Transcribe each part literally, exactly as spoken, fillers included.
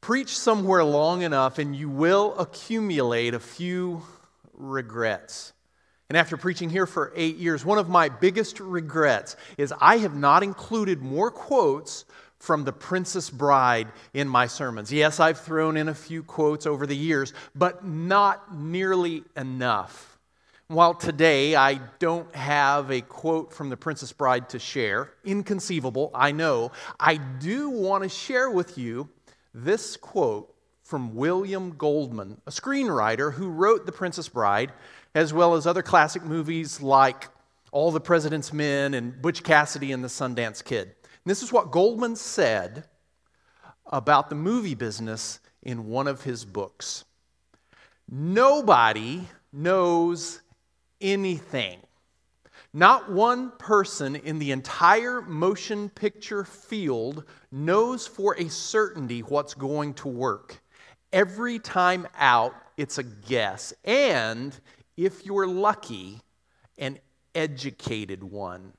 Preach somewhere long enough and you will accumulate a few regrets. And after preaching here for eight years, one of my biggest regrets is I have not included more quotes from The Princess Bride in my sermons. Yes, I've thrown in a few quotes over the years, but not nearly enough. While today I don't have a quote from The Princess Bride to share, inconceivable, I know, I do want to share with you this quote from William Goldman, a screenwriter who wrote The Princess Bride, as well as other classic movies like All the President's Men and Butch Cassidy and the Sundance Kid. And this is what Goldman said about the movie business in one of his books. Nobody knows anything. Not one person in the entire motion picture field knows for a certainty what's going to work. Every time out, it's a guess. And if you're lucky, an educated one.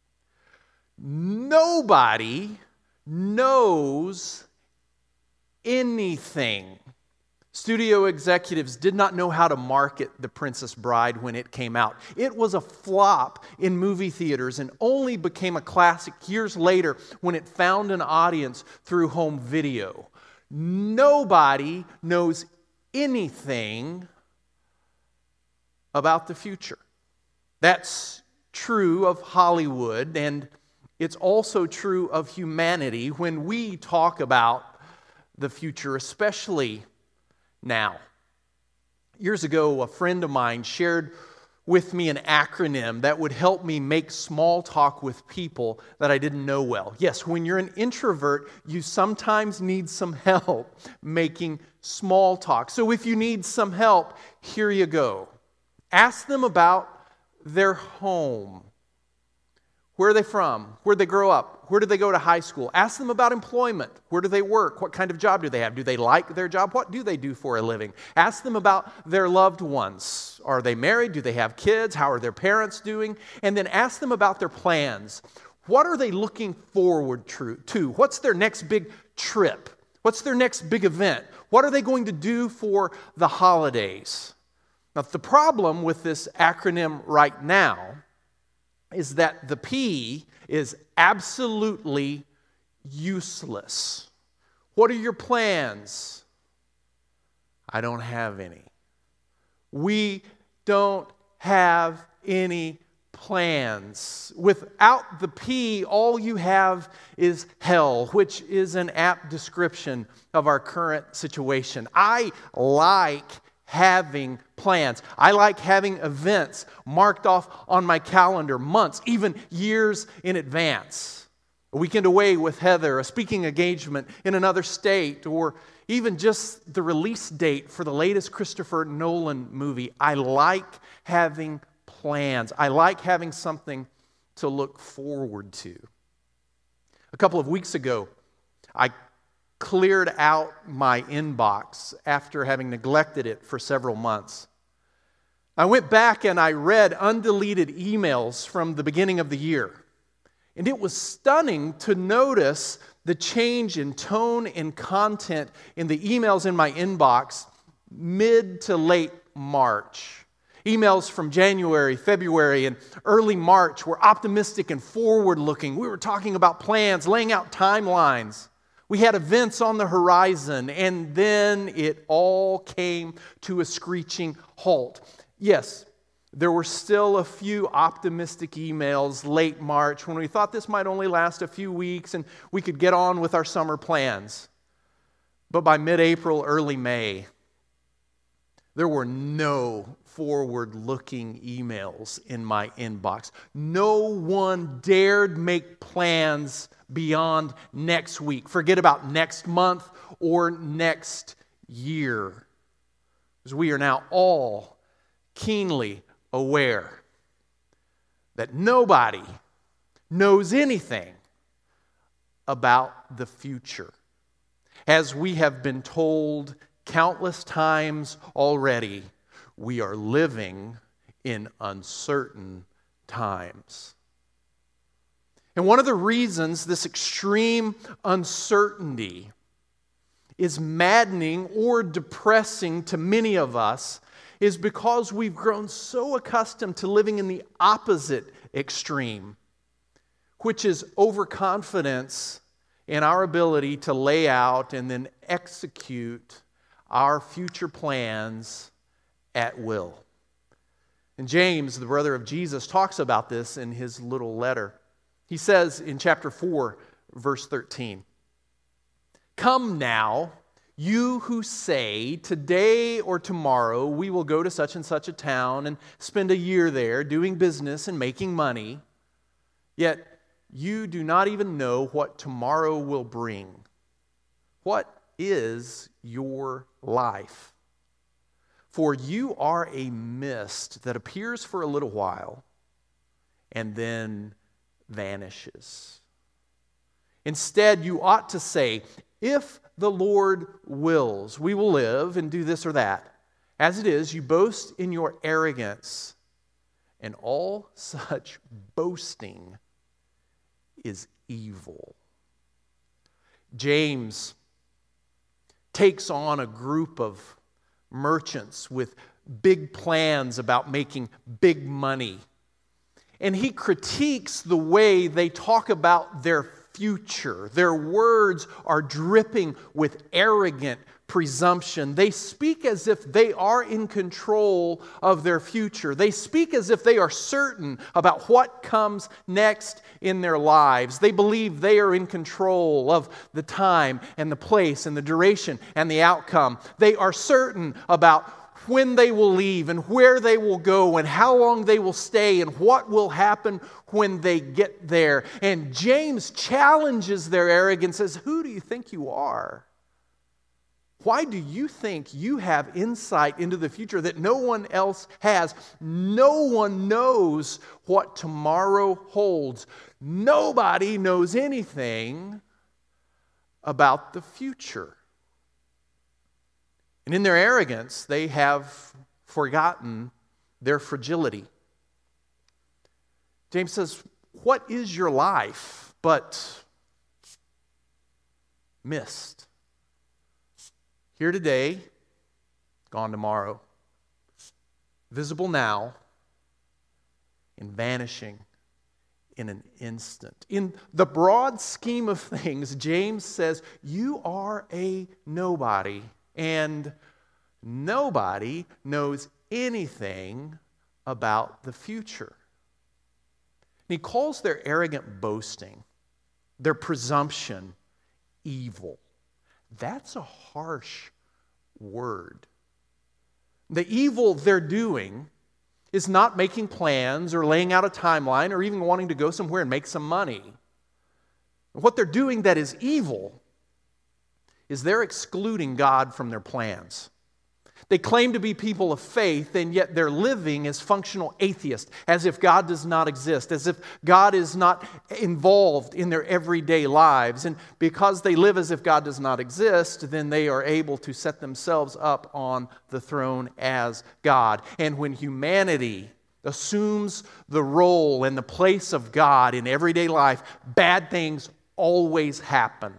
Nobody knows anything. Studio executives did not know how to market The Princess Bride when it came out. It was a flop in movie theaters and only became a classic years later when it found an audience through home video. Nobody knows anything about the future. That's true of Hollywood, and it's also true of humanity when we talk about the future, especially now. Years ago, a friend of mine shared with me an acronym that would help me make small talk with people that I didn't know well. Yes, when you're an introvert, you sometimes need some help making small talk. So if you need some help, here you go. Ask them about their home. Where are they from? Where did they grow up? Where did they go to high school? Ask them about employment. Where do they work? What kind of job do they have? Do they like their job? What do they do for a living? Ask them about their loved ones. Are they married? Do they have kids? How are their parents doing? And then ask them about their plans. What are they looking forward to? What's their next big trip? What's their next big event? What are they going to do for the holidays? Now, the problem with this acronym right now is that the P is absolutely useless. What are your plans? I don't have any. We don't have any plans. Without the P, all you have is hell, which is an apt description of our current situation. I like having plans. I like having events marked off on my calendar months, even years in advance. A weekend away with Heather, a speaking engagement in another state, or even just the release date for the latest Christopher Nolan movie. I like having plans. I like having something to look forward to. A couple of weeks ago, I cleared out my inbox after having neglected it for several months. I went back and I read undeleted emails from the beginning of the year. And it was stunning to notice the change in tone and content in the emails in my inbox mid to late March. Emails from January, February, and early March were optimistic and forward-looking. We were talking about plans, laying out timelines. We had events on the horizon, and then it all came to a screeching halt. Yes, there were still a few optimistic emails late March when we thought this might only last a few weeks and we could get on with our summer plans. But by mid-April, early May, there were no forward-looking emails in my inbox. No one dared make plans beyond next week. Forget about next month or next year. Because we are now all keenly aware that nobody knows anything about the future. As we have been told countless times already, we are living in uncertain times. And one of the reasons this extreme uncertainty is maddening or depressing to many of us is because we've grown so accustomed to living in the opposite extreme, which is overconfidence in our ability to lay out and then execute our future plans at will. And James, the brother of Jesus, talks about this in his little letter. He says in chapter four, verse thirteen, "Come now, you who say, today or tomorrow we will go to such and such a town and spend a year there doing business and making money, yet you do not even know what tomorrow will bring. What is your life? For you are a mist that appears for a little while and then vanishes. Instead, you ought to say, if the Lord wills, we will live and do this or that. As it is, you boast in your arrogance, and all such boasting is evil." James takes on a group of merchants with big plans about making big money. And he critiques the way they talk about their future. Their words are dripping with arrogant presumption. They speak as if they are in control of their future. They speak as if they are certain about what comes next in their lives. They believe they are in control of the time and the place and the duration and the outcome. They are certain about when they will leave and where they will go and how long they will stay and what will happen when they get there. And James challenges their arrogance and says, who do you think you are? Why do you think you have insight into the future that no one else has? No one knows what tomorrow holds. Nobody knows anything about the future. And in their arrogance, they have forgotten their fragility. James says, what is your life but mist? Here today, gone tomorrow. Visible now and vanishing in an instant. In the broad scheme of things, James says, you are a nobody. And nobody knows anything about the future. And he calls their arrogant boasting, their presumption, evil. That's a harsh word. The evil they're doing is not making plans or laying out a timeline or even wanting to go somewhere and make some money. What they're doing that is evil is they're excluding God from their plans. They claim to be people of faith, and yet they're living as functional atheists, as if God does not exist, as if God is not involved in their everyday lives. And because they live as if God does not exist, then they are able to set themselves up on the throne as God. And when humanity assumes the role and the place of God in everyday life, bad things always happen.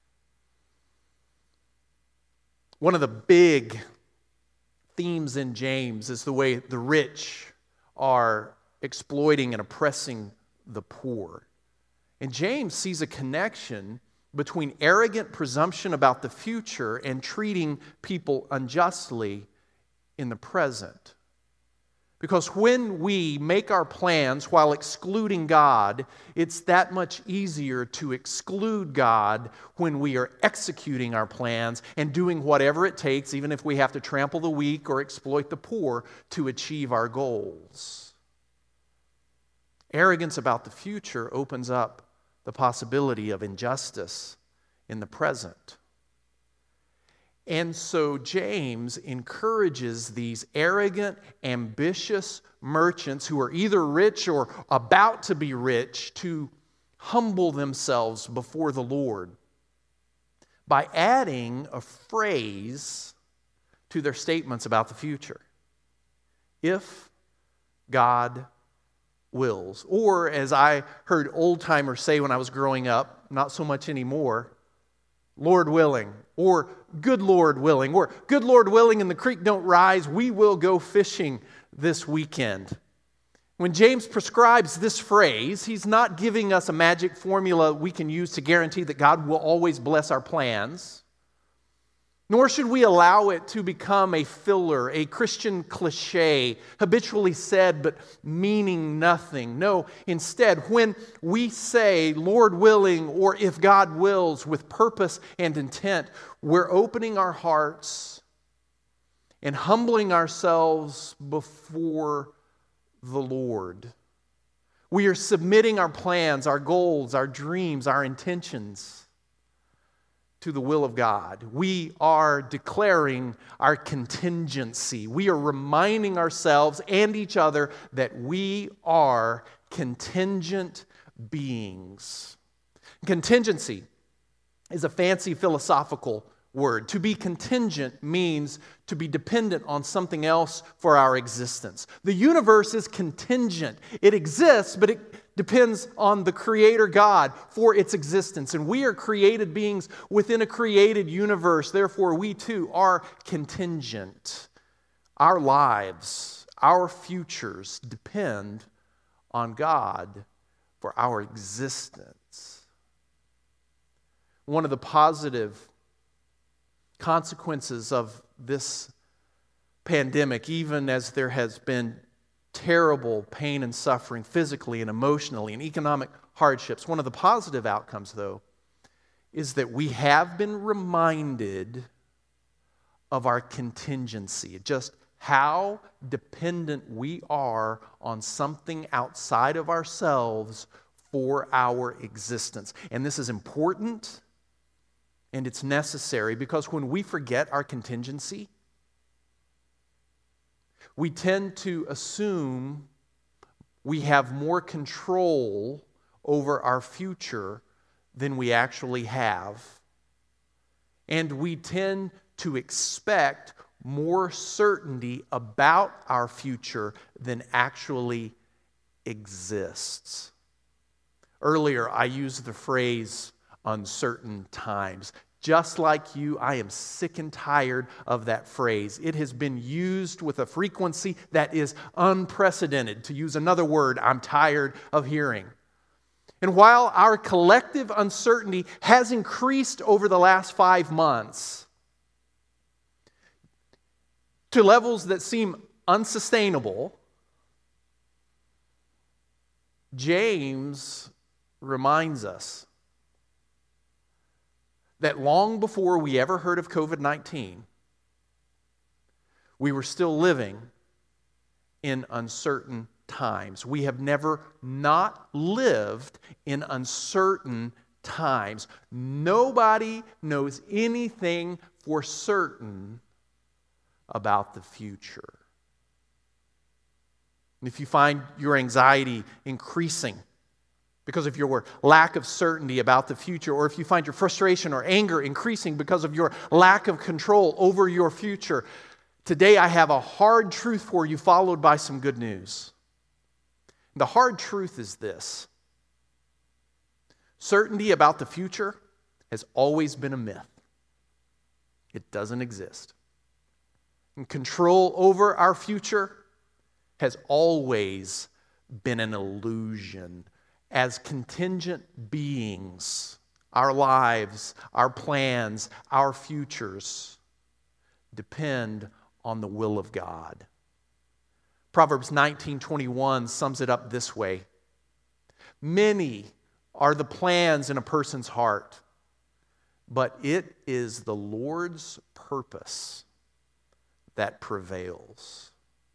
One of the big themes in James is the way the rich are exploiting and oppressing the poor. And James sees a connection between arrogant presumption about the future and treating people unjustly in the present. Because when we make our plans while excluding God, it's that much easier to exclude God when we are executing our plans and doing whatever it takes, even if we have to trample the weak or exploit the poor to achieve our goals. Arrogance about the future opens up the possibility of injustice in the present. And so James encourages these arrogant, ambitious merchants who are either rich or about to be rich to humble themselves before the Lord by adding a phrase to their statements about the future. If God wills. Or as I heard old-timers say when I was growing up, not so much anymore, Lord willing, or good Lord willing, or good Lord willing and the creek don't rise, we will go fishing this weekend. When James prescribes this phrase, he's not giving us a magic formula we can use to guarantee that God will always bless our plans. Nor should we allow it to become a filler, a Christian cliche, habitually said but meaning nothing. No, instead, when we say, Lord willing, or if God wills, with purpose and intent, we're opening our hearts and humbling ourselves before the Lord. We are submitting our plans, our goals, our dreams, our intentions to the will of God. We are declaring our contingency. We are reminding ourselves and each other that we are contingent beings. Contingency is a fancy philosophical word. To be contingent means to be dependent on something else for our existence. The universe is contingent. It exists, but it depends on the Creator God for its existence. And we are created beings within a created universe. Therefore, we too are contingent. Our lives, our futures depend on God for our existence. One of the positive consequences of this pandemic, even as there has been terrible pain and suffering physically and emotionally and economic hardships, one of the positive outcomes, though, is that we have been reminded of our contingency, just how dependent we are on something outside of ourselves for our existence. And this is important and it's necessary because when we forget our contingency, we tend to assume we have more control over our future than we actually have. And we tend to expect more certainty about our future than actually exists. Earlier, I used the phrase uncertain times. Just like you, I am sick and tired of that phrase. It has been used with a frequency that is unprecedented. To use another word, I'm tired of hearing. And while our collective uncertainty has increased over the last five months to levels that seem unsustainable, James reminds us that long before we ever heard of covid nineteen, we were still living in uncertain times. We have never not lived in uncertain times. Nobody knows anything for certain about the future. And if you find your anxiety increasing because of your lack of certainty about the future, or if you find your frustration or anger increasing because of your lack of control over your future, today I have a hard truth for you followed by some good news. The hard truth is this: certainty about the future has always been a myth. It doesn't exist. And control over our future has always been an illusion. As contingent beings, our lives, our plans, our futures depend on the will of God. Proverbs nineteen twenty-one sums it up this way: many are the plans in a person's heart, but it is the Lord's purpose that prevails.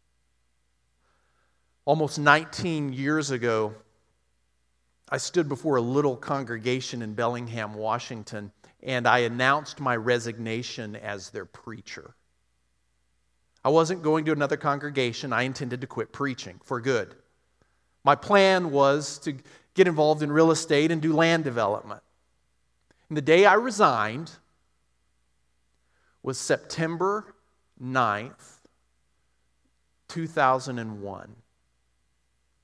Almost nineteen years ago, I stood before a little congregation in Bellingham, Washington, and I announced my resignation as their preacher. I wasn't going to another congregation. I intended to quit preaching for good. My plan was to get involved in real estate and do land development. And the day I resigned was September ninth, two thousand one.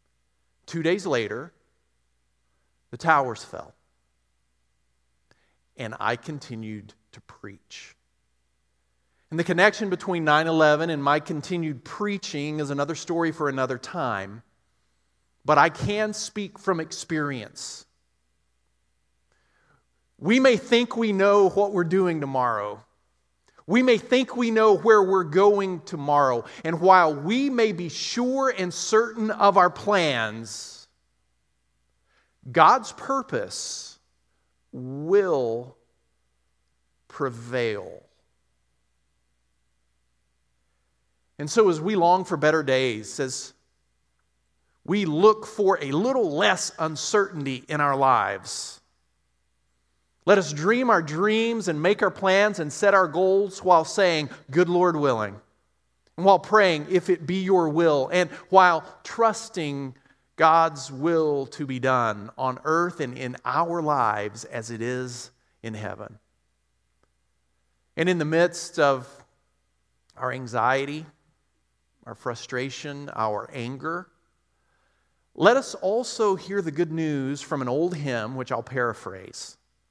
Two days later, the towers fell. and I continued to preach. And the connection between nine eleven and my continued preaching is another story for another time, but I can speak from experience. We may think we know what we're doing tomorrow. We may think we know where we're going tomorrow. And while we may be sure and certain of our plans, God's purpose will prevail. And so as we long for better days, as we look for a little less uncertainty in our lives, let us dream our dreams and make our plans and set our goals while saying, "Good Lord willing," and while praying, "If it be your will," and while trusting God's will to be done on earth and in our lives as it is in heaven. And in the midst of our anxiety, our frustration, our anger, let us also hear the good news from an old hymn, which I'll paraphrase.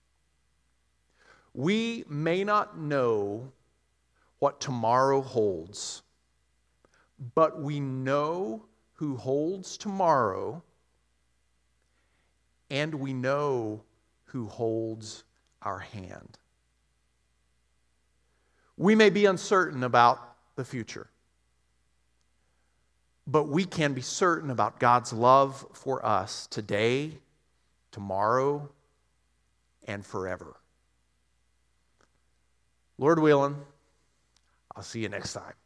We may not know what tomorrow holds, but we know who holds tomorrow, and we know who holds our hand. We may be uncertain about the future, but we can be certain about God's love for us today, tomorrow, and forever. Lord willing, I'll see you next time.